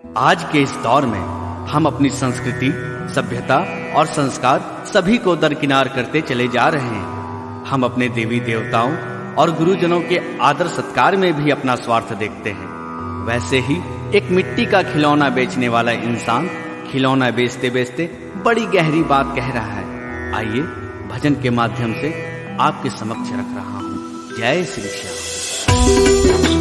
आज के इस दौर में हम अपनी संस्कृति, सभ्यता और संस्कार सभी को दरकिनार करते चले जा रहे हैं। हम अपने देवी देवताओं और गुरुजनों के आदर सत्कार में भी अपना स्वार्थ देखते हैं। वैसे ही एक मिट्टी का खिलौना बेचने वाला इंसान खिलौना बेचते बेचते बड़ी गहरी बात कह रहा है। आइए भजन के माध्यम से आपके समक्ष रख रहा हूँ। जय श्री श्याम।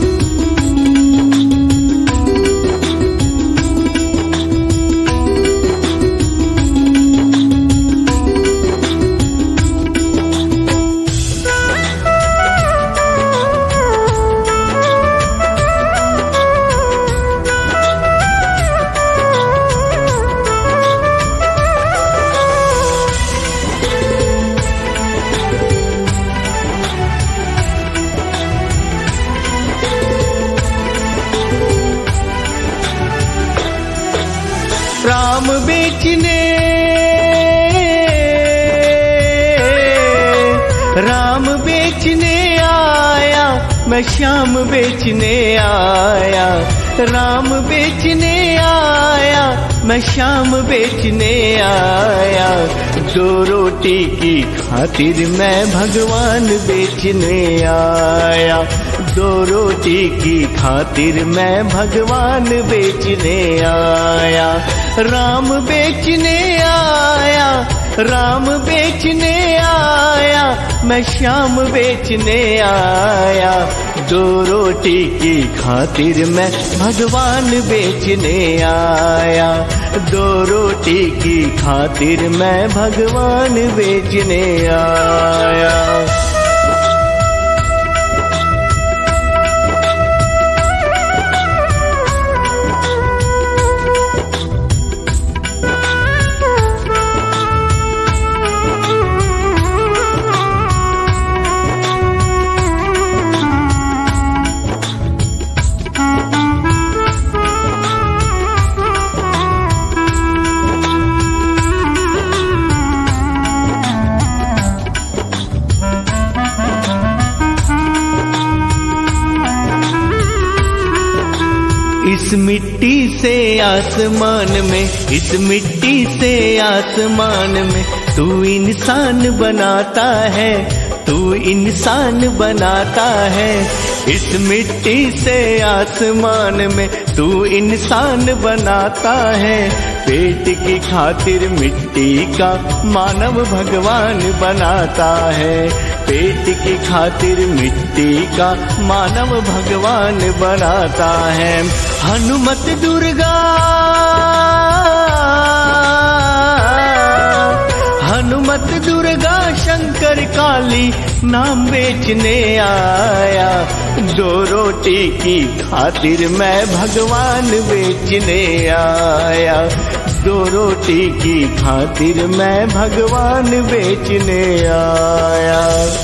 राम बेचने आया, मैं श्याम बेचने आया। राम बेचने आया, मैं श्याम बेचने आया। दो रोटी की खातिर मैं भगवान बेचने आया। दो रोटी की खातिर मैं भगवान बेचने आया। राम बेचने आया, राम बेचने आया, मैं श्याम बेचने आया। दो रोटी की खातिर मैं भगवान बेचने आया। दो रोटी की खातिर मैं भगवान बेचने आया। इस मिट्टी से आसमान में, इस मिट्टी से आसमान में तू इंसान बनाता है, तू इंसान बनाता है। इस मिट्टी से आसमान में तू इंसान बनाता है। पेट की खातिर मिट्टी का मानव भगवान बनाता है। पेट की खातिर मिट्टी का मानव भगवान बनाता है। हनुमत दुर्गा, हनुमत दुर्गा शंकर काली नाम बेचने आया। दो रोटी की खातिर मैं भगवान बेचने आया। दो रोटी की खातिर मैं भगवान बेचने आया।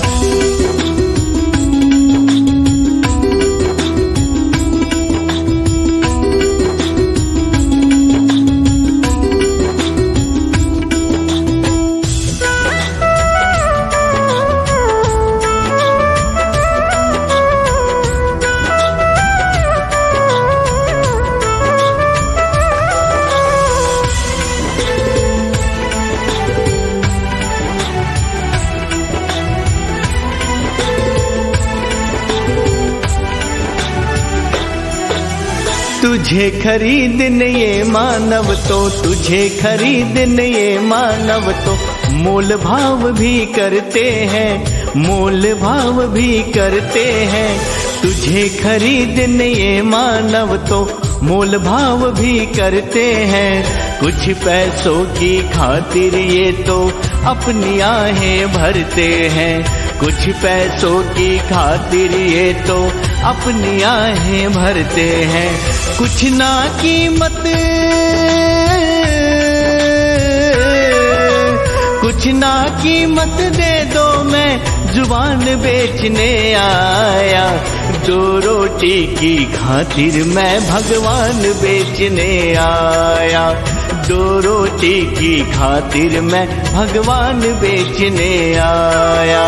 तुझे खरीदने ये मानव तो, तुझे खरीदने ये मानव तो मोल भाव भी करते हैं, मोल भाव भी करते हैं। तुझे खरीदने ये मानव तो मोल भाव भी करते हैं। कुछ पैसों की खातिर ये तो अपनी आहें भरते हैं। कुछ पैसों की खातिर ये तो अपनी आहें भरते हैं। कुछ ना कीमत, कुछ ना कीमत दे दो, मैं जुबान बेचने आया। दो रोटी की खातिर मैं भगवान बेचने आया। दो रोटी की खातिर मैं भगवान बेचने आया।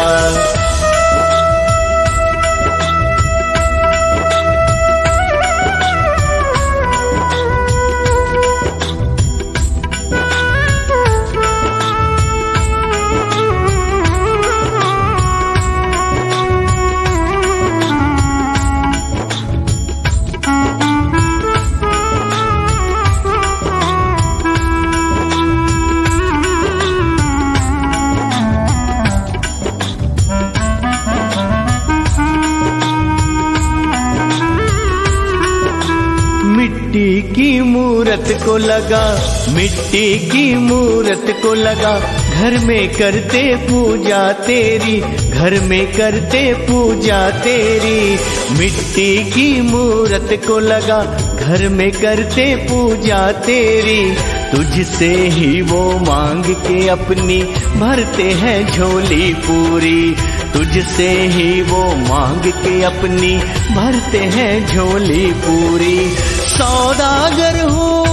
मिट्टी की मूरत को लगा, मिट्टी की मूरत को लगा, घर में करते पूजा तेरी, घर में करते पूजा तेरी। मिट्टी की मूरत को लगा, घर में करते पूजा तेरी। तुझसे ही वो मांग के अपनी भरते हैं झोली पूरी, तुझसे ही वो मांग के अपनी भरते हैं झोली पूरी। सौदागर हूँ,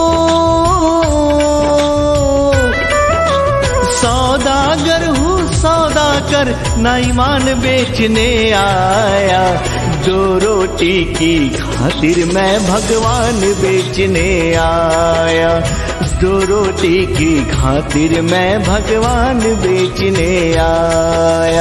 सौदागर हूँ, सौदागर ना ईमान बेचने आया। दो रोटी की खातिर मैं भगवान बेचने आया, दो रोटी की खातिर मैं भगवान बेचने आया।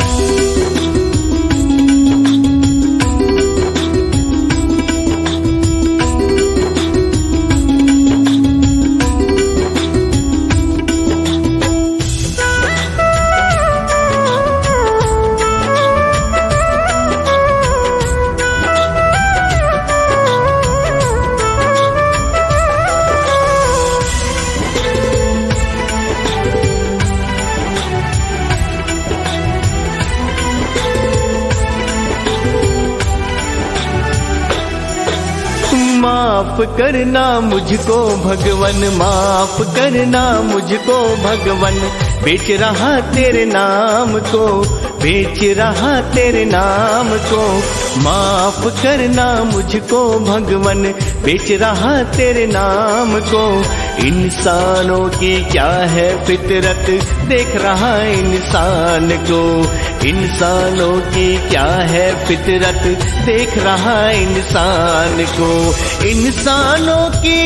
माफ करना मुझको भगवन, माफ करना मुझको भगवन। बेच रहा तेरे नाम को, बेच रहा तेरे नाम को। माफ करना मुझको भगवन, बेच रहा तेरे नाम को। इंसानों की क्या है फितरत, देख रहा इंसान को। इंसानों की क्या है फितरत, देख रहा इंसान को। इंसानों की,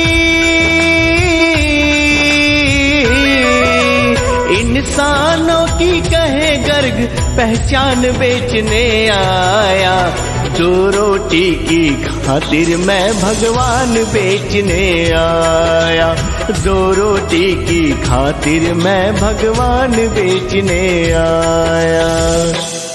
इंसानों की कहे गर्ग पहचान बेचने आया। दो रोटी की खातिर मैं भगवान बेचने आया, दो रोटी की खातिर मैं भगवान बेचने आया।